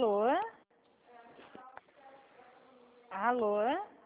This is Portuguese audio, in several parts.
Alô? Alô?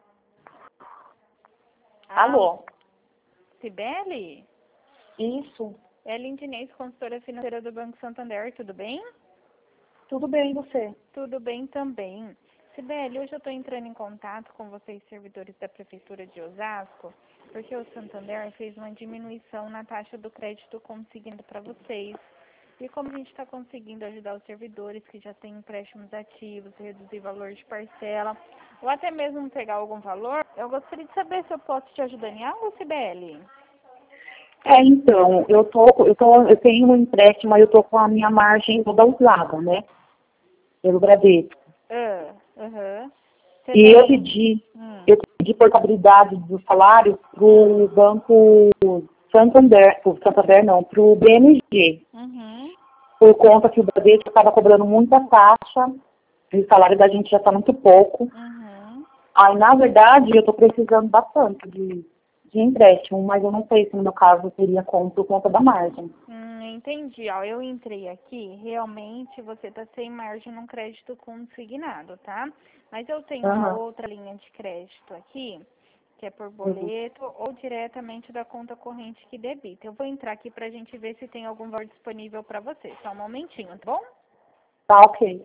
Alô? Cibele? Isso. É Lindinês, consultora financeira do Banco Santander, tudo bem? Tudo bem, e você? Tudo bem também. Cibele, hoje eu estou entrando em contato com vocês, servidores da Prefeitura de Osasco, porque o Santander fez uma diminuição na taxa do crédito consignado para vocês. E como a gente está conseguindo ajudar os servidores que já têm empréstimos ativos, reduzir valor de parcela, ou até mesmo pegar algum valor, eu gostaria de saber se eu posso te ajudar em algo, Cibele? Então, eu tenho um empréstimo, aí eu tô com a minha margem toda usada, né? Pelo Bradesco. Aham. E eu pedi portabilidade do salário pro Banco Santander, pro BMG, Uhum. por conta que o Bradesco estava cobrando muita taxa, e o salário da gente já está muito pouco. Uhum. Aí, na verdade, eu estou precisando bastante de empréstimo, mas eu não sei se no meu caso teria como por conta da margem. Entendi. Ó, eu entrei aqui, realmente você está sem margem num crédito consignado, tá? Mas eu tenho uma Aham. outra linha de crédito aqui, que é por Uhum. boleto ou diretamente da conta corrente que debita. Eu vou entrar aqui para a gente ver se tem algum valor disponível para você. Só um momentinho, tá bom? Tá ok.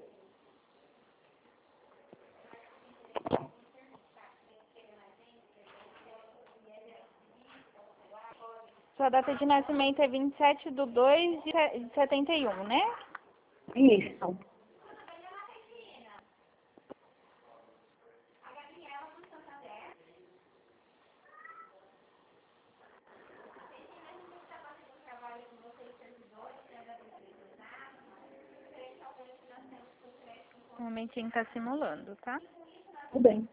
Sua data de nascimento é 27/2/71, né? Isso. Um momentinho tá simulando, tá? Tudo bem.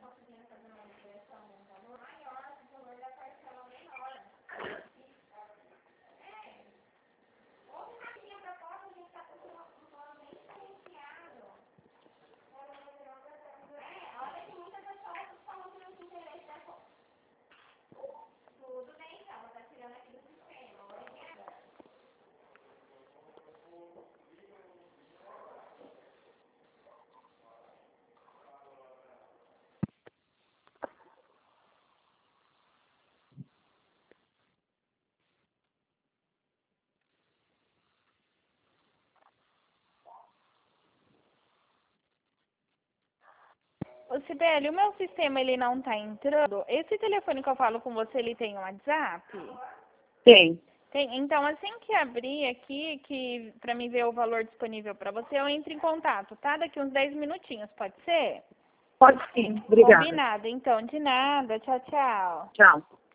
Ô, Sibeli, o meu sistema ele não tá entrando. Esse telefone que eu falo com você, ele tem um WhatsApp? Tem. Tem. Então, assim que abrir aqui, que para mim ver o valor disponível para você, eu entro em contato, tá? Daqui uns 10 minutinhos, pode ser? Pode sim. Obrigada. Combinado. Então, de nada. Tchau, tchau. Tchau.